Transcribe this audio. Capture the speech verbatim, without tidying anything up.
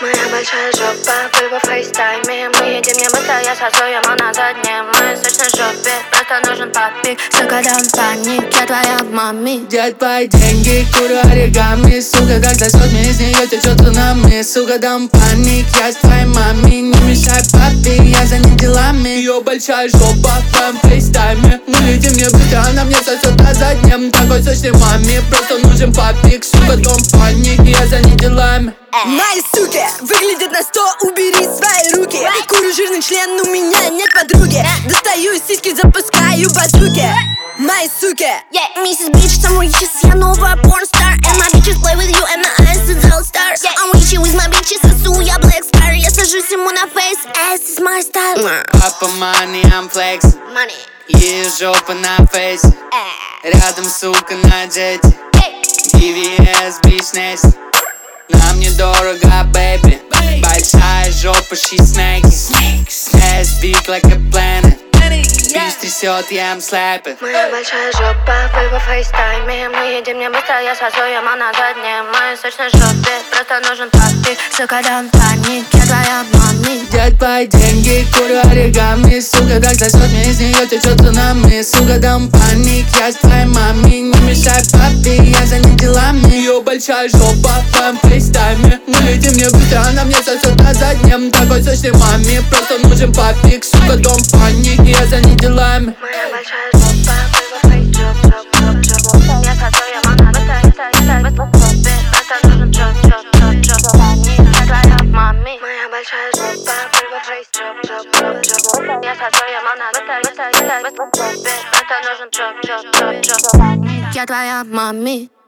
Моя большая жопа, вы во фейстайме. Мы едем не быстро, я сосу ему на заднем. Мы в сочной жопе, просто нужен папик. Сука, дам паник, я твоя мами. Я твои деньги, курю оригами. Сука, как сосет мне, из нее течет цунами. Сука, дам паник, я с твоей мами. Не мешай папе, я занят делами. Ее большая жопа в твоем фейстайме. Мы летим не быстро, она мне сосет на заднем. Такой сочной маме, просто нужен папик. Сука, дом паник, я занят делами. Мои суки выглядят на сто, убери свои руки. Курю жирный член, у меня нет подруги. Достаю из сиськи, запускаю базуки. Мои суки. Yeah, миссис Бич, some riches, я новая порнстар. And my bitches play with you, and my eyes is all stars. I'm with you, with my bitches, сосу, я black star. Я сажусь ему на фейс, ass is my style. Папа money, I'm flexing. Money. Ее жопа на фейсе. Рядом, сука, на джете. ди ви эс, bitch, nasty. Нам недорого, бэйби. Большая жопа, she snaky. Ass big like a planet. Bitch трясет, я am slapping. Моя большая жопа, вы во фейстайме. Мы едем не быстро, я сосу ему на заднем. Мы в сочной жопе, просто нужен папик. Сука, дам паник, я твоя мами. Я твои деньги, курю оригами. Сука, так сосет мне, из нее течет цунами. Сука, дам паник, я с твоей мами. Не мешай папе, я занят делами. Ее большая жопа в твоем фейстайме. Мы летим не быстро, она мне сосет на заднем. Такой сочной маме, просто нужен папик. Сука, дом паник, я занят делами. Моя большая жопа, вы во фейстайме. Я сосу ему на заднем. Просто нужен жоп, жоп, жоп, жоп. Я твоя мами. Моя большая жопа, вы во фейстайме. Я сосу ему на заднем. Просто нужен жоп, жоп, жоп, жоп. Я твоя мами.